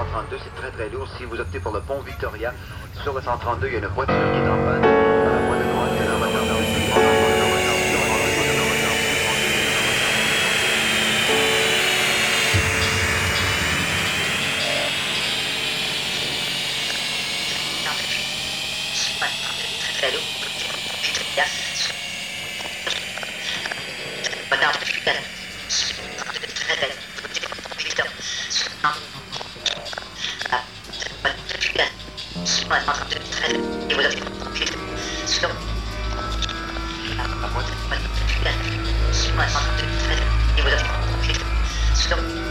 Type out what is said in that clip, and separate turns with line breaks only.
132, c'est très très lourd. Si vous optez pour le pont Victoria, sur le 132, il y a une voiture qui est en panne. À la voie de droite, il y a un
Stop.